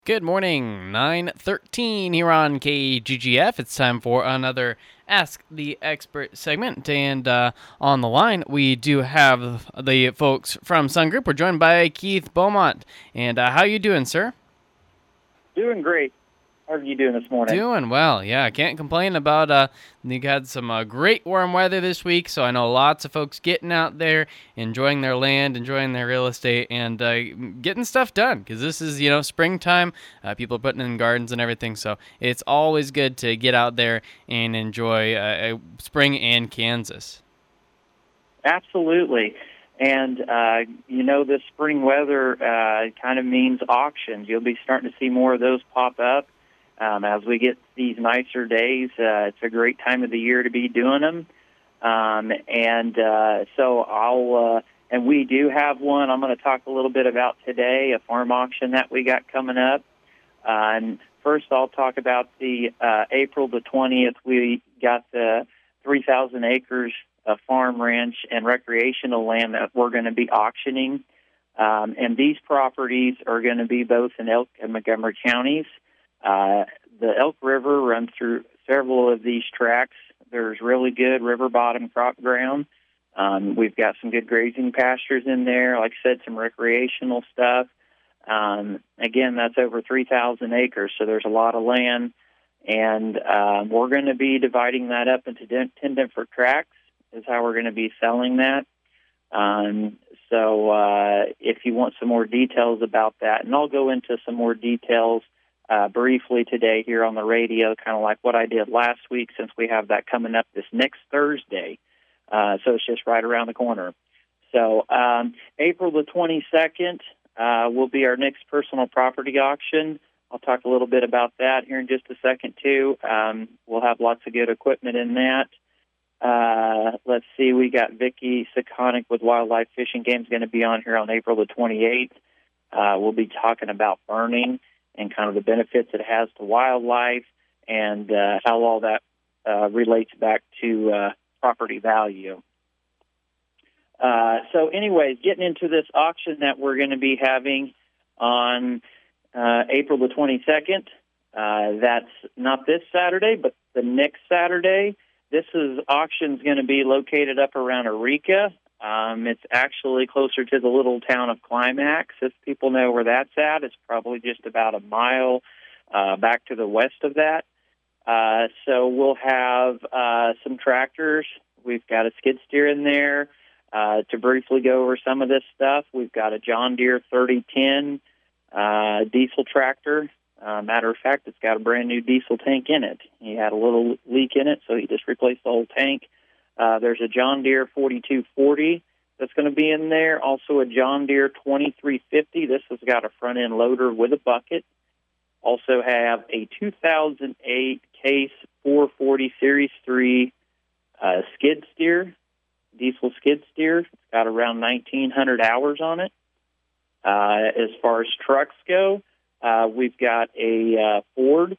Good morning, 9:13 here on KGGF. It's time for another Ask the Expert segment. And on the line, we do have the folks from Sun Group. We're joined by Keith Beaumont. And how you doing, sir? Doing great. How are you doing this morning? Doing well, yeah. I can't complain about, you had some great warm weather this week, so I know lots of folks getting out there, enjoying their land, enjoying their real estate, and getting stuff done, because this is, springtime. People are putting in gardens and everything, so it's always good to get out there and enjoy spring in Kansas. Absolutely. And, this spring weather kind of means auctions. You'll be starting to see more of those pop up. As we get these nicer days, it's a great time of the year to be doing them. And we do have one I'm going to talk a little bit about today, a farm auction that we got coming up. And first, I'll talk about the April the 20th. We got the 3,000 acres of farm, ranch, and recreational land that we're going to be auctioning. And these properties are going to be both in Elk and Montgomery counties. The Elk River runs through several of these tracts. There's really good river bottom crop ground. We've got some good grazing pastures in there. Like I said, some recreational stuff. Again, that's over 3,000 acres, so there's a lot of land. And we're going to be dividing that up into 10 different tracts is how we're going to be selling that. So if you want some more details about that, and I'll go into some more details briefly today here on the radio, kind of like what I did last week, since we have that coming up this next Thursday. So it's just right around the corner. So April the 22nd will be our next personal property auction. I'll talk a little bit about that here in just a second, too. We'll have lots of good equipment in that. Let's see, we got Vicki Sekonic with Wildlife Fishing Games going to be on here on April the 28th. We'll be talking about burning and kind of the benefits it has to wildlife and how all that relates back to property value. So anyways, getting into this auction that we're going to be having on April the 22nd. That's not this Saturday, but the next Saturday. This auction's going to be located up around Eureka. It's actually closer to the little town of Climax. If people know where that's at, it's probably just about a mile back to the west of that. So we'll have some tractors. We've got a skid steer in there. To briefly go over some of this stuff, we've got a John Deere 3010 diesel tractor. Matter of fact, it's got a brand new diesel tank in it. He had a little leak in it, so he just replaced the whole tank. There's a John Deere 4240 that's going to be in there. Also a John Deere 2350. This has got a front-end loader with a bucket. Also have a 2008 Case 440 Series 3 skid steer, diesel skid steer. It's got around 1,900 hours on it. As far as trucks go, we've got a Ford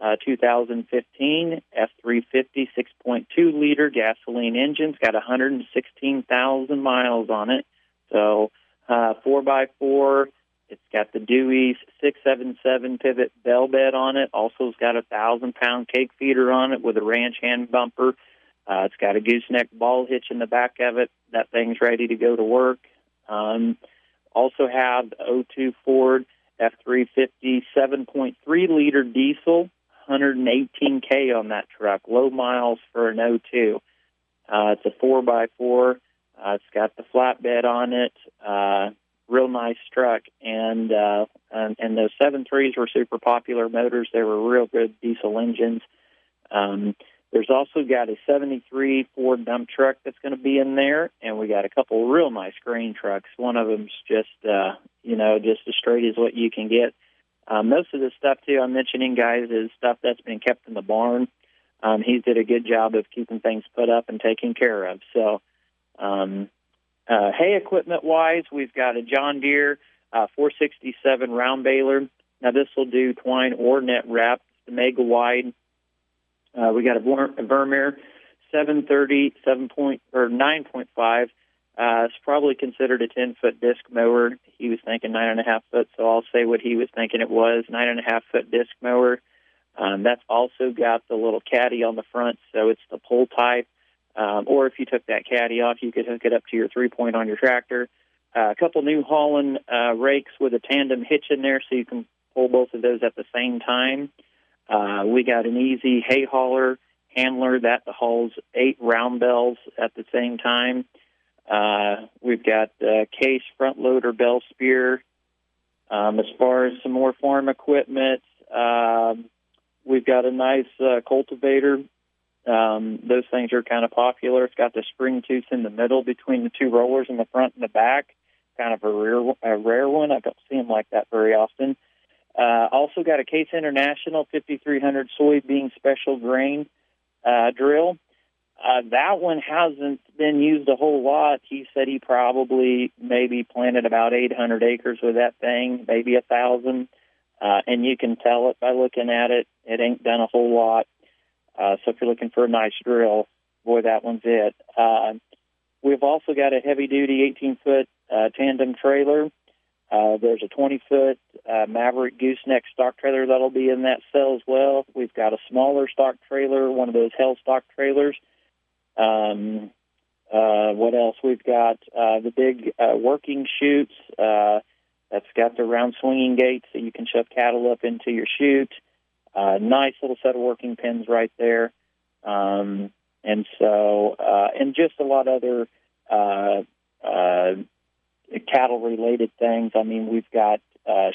2015 F350 6.2-liter gasoline engine. It's got 116,000 miles on it. So 4x4. It's got the Dewey's 677 pivot bell bed on it. Also, it's got a 1,000-pound cake feeder on it with a ranch hand bumper. It's got a gooseneck ball hitch in the back of it. That thing's ready to go to work. Also have the 02 Ford F350 7.3-liter diesel, 118K on that truck. Low miles for an 02. It's a 4x4. It's got the flatbed on it. Real nice truck. And those 7.3s were super popular motors. They were real good diesel engines. There's also got a 73 Ford dump truck that's going to be in there, and we got a couple of real nice grain trucks. One of them's just as straight as what you can get. Most of the stuff, too, I'm mentioning, guys, is stuff that's been kept in the barn. He's did a good job of keeping things put up and taken care of. So hay equipment-wise, we've got a John Deere 467 round baler. Now, this will do twine or net wrap. It's the mega wide. We got a Vermeer 730 9.5 It's probably considered a 10-foot disc mower. He was thinking 9.5 foot, so I'll say what he was thinking it was, 9.5 foot disc mower. That's also got the little caddy on the front, so it's the pull type. Or if you took that caddy off, you could hook it up to your 3-point on your tractor. A couple New Holland rakes with a tandem hitch in there, so you can pull both of those at the same time. We got an easy hay hauler handler that hauls 8 round bells at the same time. We've got Case front loader bell spear. As far as some more farm equipment, we've got a nice cultivator. Those things are kind of popular. It's got the spring tooth in the middle between the 2 rollers in the front and the back. Kind of a rare one. I don't see them like that very often. Also got a Case International 5300 soybean special grain drill. That one hasn't been used a whole lot. He said he probably maybe planted about 800 acres with that thing, maybe 1,000. And you can tell it by looking at it. It ain't done a whole lot. So if you're looking for a nice drill, boy, that one's it. We've also got a heavy-duty 18-foot tandem trailer. There's a 20-foot Maverick gooseneck stock trailer that'll be in that cell as well. We've got a smaller stock trailer, one of those Hell stock trailers. What else? We've got the big working chutes. That's got the round swinging gates so you can shove cattle up into your chute. Nice little set of working pins right there. And just a lot of other cattle-related things. I mean, we've got a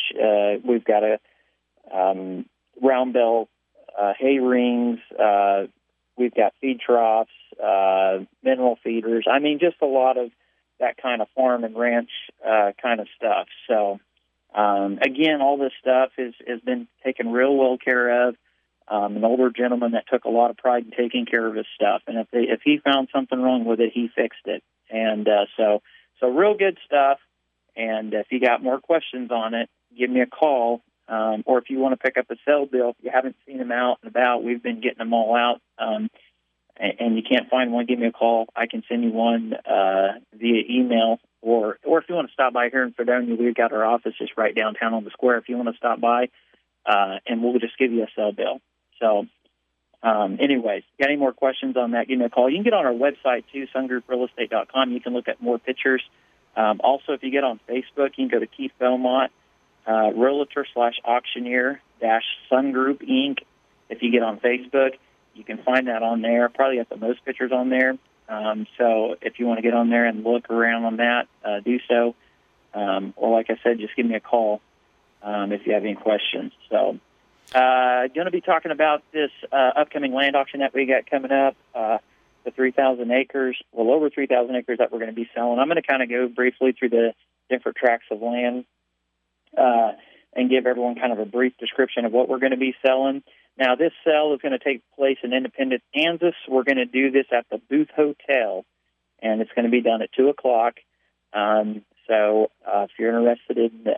round bell hay rings. We've got feed troughs, mineral feeders. I mean, just a lot of that kind of farm and ranch kind of stuff. So, again, all this stuff has been taken real well care of. An older gentleman that took a lot of pride in taking care of his stuff, and if he found something wrong with it, he fixed it. And so real good stuff. And if you got more questions on it, give me a call. Or if you want to pick up a cell bill, if you haven't seen them out and about, we've been getting them all out. And you can't find one, give me a call. I can send you one via email. Or if you want to stop by here in Fredonia, we've got our office just right downtown on the square. If you want to stop by, and we'll just give you a cell bill. So, anyways, got any more questions on that, give me a call. You can get on our website, too, sungrouprealestate.com. You can look at more pictures. Also, if you get on Facebook, you can go to Keith Belmont, realtor/auctioneer Sun Group Inc. If you get on Facebook, you can find that on there. Probably have the most pictures on there. So if you want to get on there and look around on that, do so. Or like I said, just give me a call if you have any questions. So going to be talking about this upcoming land auction that we got coming up, the 3,000 acres, well, over 3,000 acres that we're going to be selling. I'm going to kind of go briefly through the different tracts of land and give everyone kind of a brief description of what we're going to be selling. Now, this sale is going to take place in Independence, Kansas. We're going to do this at the Booth Hotel, and it's going to be done at 2 o'clock. So if you're interested in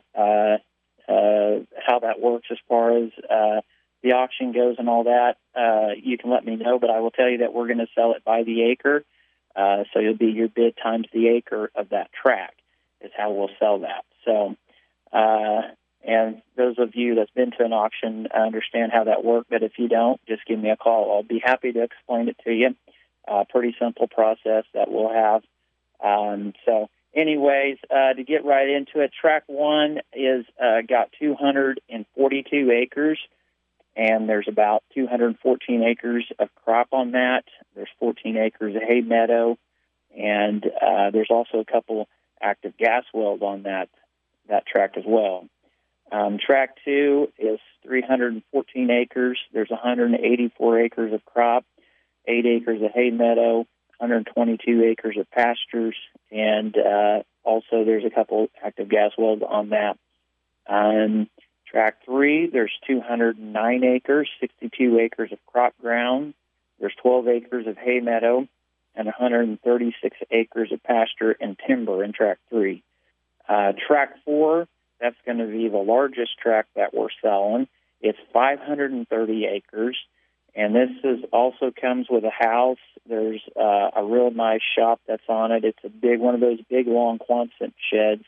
how that works as far as the auction goes and all that, you can let me know, but I will tell you that we're going to sell it by the acre. So it'll be your bid times the acre of that tract is how we'll sell that. So, and those of you that's been to an auction understand how that works, but if you don't, just give me a call. I'll be happy to explain it to you. Pretty simple process that we'll have. So anyways, to get right into it, tract 1 is got 242 acres, and there's about 214 acres of crop on that. There's 14 acres of hay meadow, and there's also a couple active gas wells on that tract as well. Tract 2 is 314 acres. There's 184 acres of crop, 8 acres of hay meadow, 122 acres of pastures, and also there's a couple active gas wells on that. Tract 3, there's 209 acres, 62 acres of crop ground. There's 12 acres of hay meadow and 136 acres of pasture and timber in Tract 3. Tract 4, that's going to be the largest tract that we're selling. It's 530 acres, And this is also comes with a house. There's a real nice shop that's on it. It's a big one of those big, long Quonset sheds.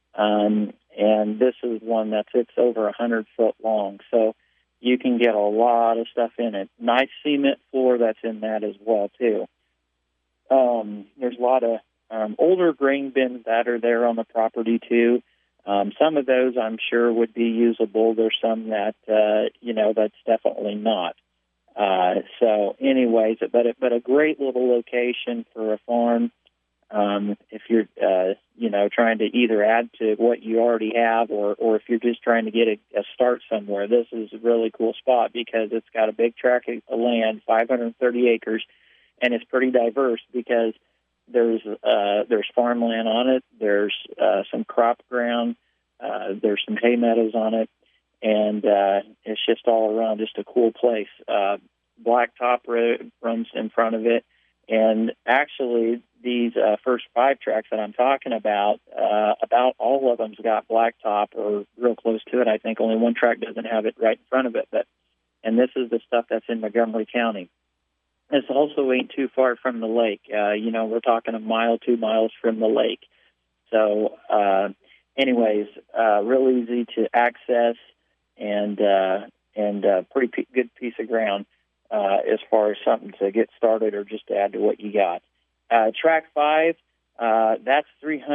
And this is one it's over 100 foot long. So you can get a lot of stuff in it. Nice cement floor that's in that as well, too. There's a lot of older grain bins that are there on the property, too. Some of those I'm sure would be usable. There's some that, that's definitely not. So anyways, but a great little location for a farm. If you're, trying to either add to what you already have or if you're just trying to get a start somewhere, this is a really cool spot because it's got a big tract of land, 530 acres, and it's pretty diverse because there's farmland on it. There's some crop ground. There's some hay meadows on it. And it's just all around just a cool place. Blacktop road runs in front of it. And actually, these first 5 tracks that I'm talking about all of them's got blacktop or real close to it. I think only one track doesn't have it right in front of it. And this is the stuff that's in Montgomery County. This also ain't too far from the lake. We're talking a mile, 2 miles from the lake. So, anyways, real easy to access and pretty good piece of ground as far as something to get started or just to add to what you got. Track 5, that's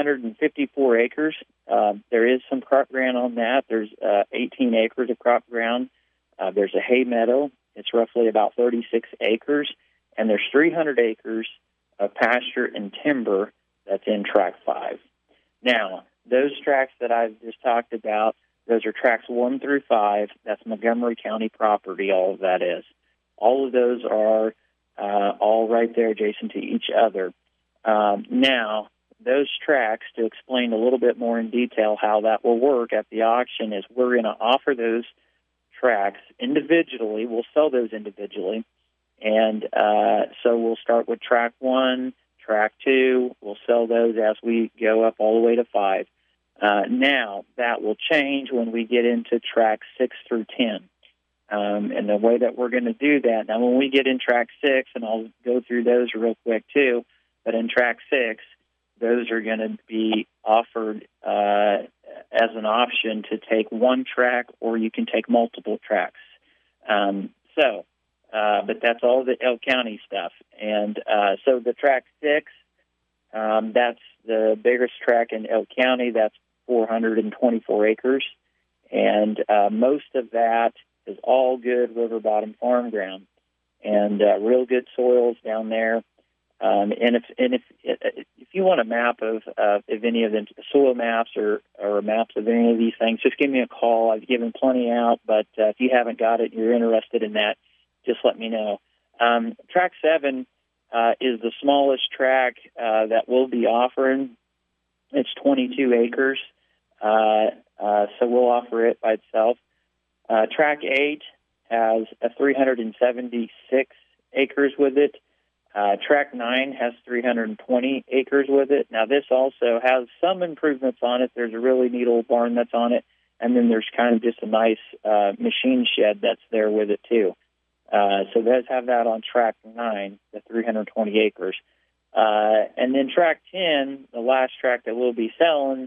354 acres. There is some crop ground on that. There's 18 acres of crop ground. There's a hay meadow. It's roughly about 36 acres. And there's 300 acres of pasture and timber that's in Track 5. Now, those tracks that I've just talked about, those are tracks 1 through 5. That's Montgomery County property, all of that is. All of those are all right there adjacent to each other. Now, those tracks, to explain a little bit more in detail how that will work at the auction, is we're going to offer those tracks individually. We'll sell those individually. And so we'll start with Track 1, Track 2. We'll sell those as we go up all the way to 5. Now, that will change when we get into Track 6 through 10. And the way that we're going to do that, now when we get in Track 6, and I'll go through those real quick too, but in Track 6, those are going to be offered as an option to take one track or you can take multiple tracks. But that's all the Elk County stuff. And so the Track 6, that's the biggest track in Elk County. That's 424 acres. And most of that is all good river bottom farm ground and real good soils down there. And if you want a map of any of them, soil maps or maps of any of these things, just give me a call. I've given plenty out, but if you haven't got it and you're interested in that, just let me know. Track 7 is the smallest track that we'll be offering. It's 22 acres, so we'll offer it by itself. Track 8 has 376 acres with it. Track 9 has 320 acres with it. Now, this also has some improvements on it. There's a really neat old barn that's on it, and then there's kind of just a nice machine shed that's there with it, too. So those have that on Track 9, the 320 acres. And then Track 10, the last track that we'll be selling,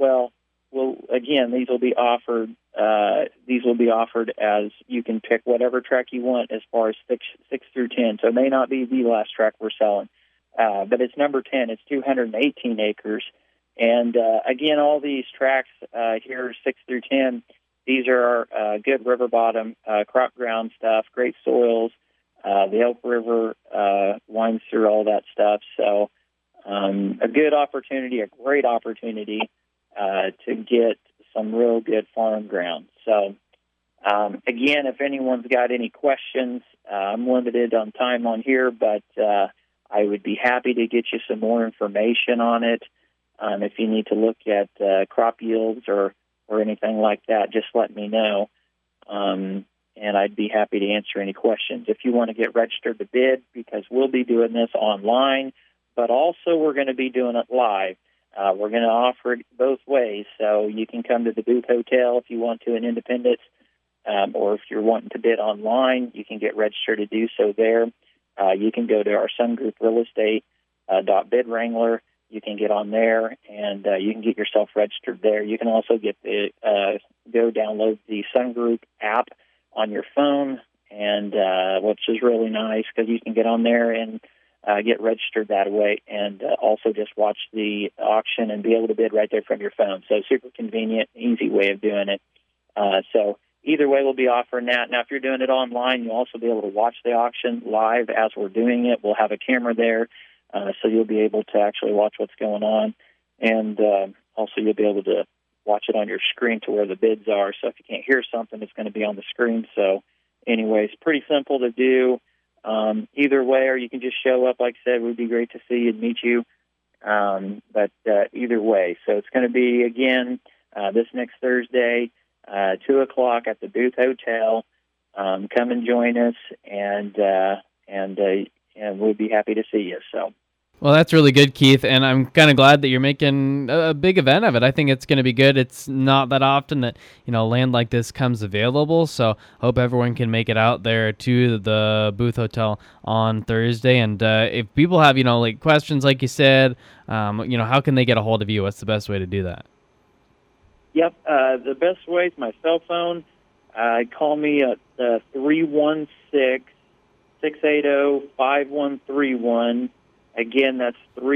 again, these will be offered. These will be offered as you can pick whatever track you want as far as 6 through 10. So it may not be the last track we're selling, but it's number 10. It's 218 acres. And again, all these tracks here, 6 through 10, these are good river bottom crop ground stuff, great soils. The Elk River winds through all that stuff. So a good opportunity, a great opportunity to get some real good farm ground. So, again, if anyone's got any questions, I'm limited on time on here, but I would be happy to get you some more information on it. If you need to look at crop yields or anything like that, just let me know, and I'd be happy to answer any questions. If you want to get registered to bid, because we'll be doing this online, but also we're going to be doing it live. We're going to offer it both ways, so you can come to the Booth Hotel if you want to in Independence, or if you're wanting to bid online, you can get registered to do so there. You can go to our Sun Group Real Estate .bid Wrangler. You can get on there, and you can get yourself registered there. You can also get go download the Sun Group app on your phone, and which is really nice because you can get on there and get registered that way, and also just watch the auction and be able to bid right there from your phone. So super convenient, easy way of doing it. So either way, we'll be offering that. Now, if you're doing it online, you'll also be able to watch the auction live as we're doing it. We'll have a camera there, so you'll be able to actually watch what's going on, and also you'll be able to watch it on your screen to where the bids are. So if you can't hear something, it's going to be on the screen. So anyways, pretty simple to do. Either way, or you can just show up. Like I said, it would be great to see you and meet you. But either way, so it's going to be, again, this next Thursday, 2 o'clock at the Booth Hotel. Come and join us, and we'd be happy to see you. So. Well, that's really good, Keith, and I'm kind of glad that you're making a big event of it. I think it's going to be good. It's not that often that, land like this comes available, so hope everyone can make it out there to the Booth Hotel on Thursday. And if people have, questions, like you said, how can they get a hold of you? What's the best way to do that? Yep, the best way is my cell phone. Call me at 316-680-5131. Again, that's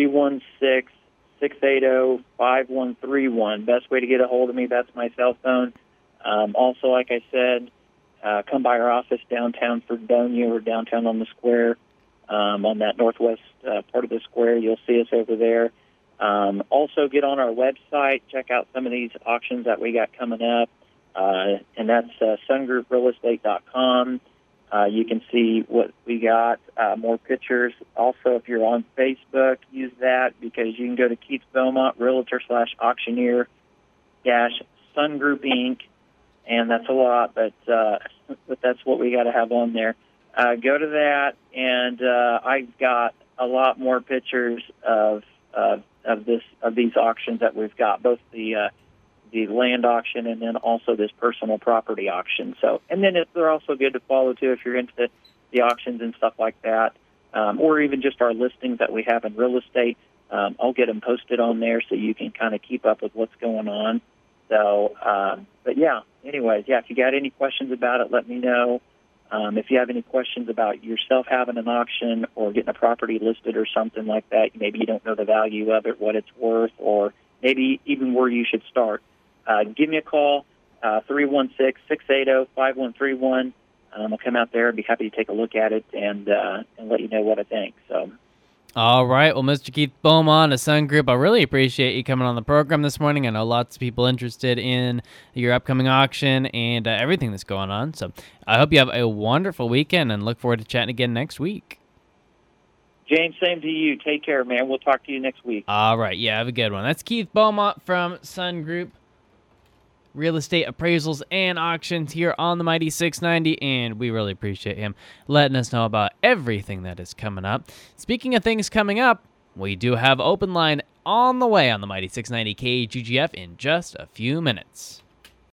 316-680-5131. Best way to get a hold of me, that's my cell phone. Also, like I said, come by our office downtown Fredonia or downtown on the square, on that northwest part of the square. You'll see us over there. Also, get on our website, check out some of these auctions that we got coming up, and that's sungrouprealestate.com. You can see what we got, more pictures. Also, if you're on Facebook, use that because you can go to Keith Beaumont, Realtor /auctioneer Sun Group Inc., and that's a lot, but that's what we got to have on there. Go to that, and I've got a lot more pictures of these auctions that we've got, both the land auction and then also this personal property auction. So, and then they're also good to follow too if you're into the auctions and stuff like that, or even just our listings that we have in real estate. I'll get them posted on there so you can kind of keep up with what's going on. So, but yeah, anyways, if you got any questions about it, let me know. If you have any questions about yourself having an auction or getting a property listed or something like that, maybe you don't know the value of it, what it's worth, or maybe even where you should start, give me a call, 316-680-5131. I'll come out there and be happy to take a look at it and let you know what I think. So. All right. Well, Mr. Keith Beaumont of Sun Group, I really appreciate you coming on the program this morning. I know lots of people interested in your upcoming auction and everything that's going on. So I hope you have a wonderful weekend and look forward to chatting again next week. James, same to you. Take care, man. We'll talk to you next week. All right. Yeah, have a good one. That's Keith Beaumont from Sun Group Real Estate Appraisals and Auctions here on the Mighty 690, and we really appreciate him letting us know about everything that is coming up. Speaking of things coming up, we do have Open Line on the way on the Mighty 690 KGGF in just a few minutes.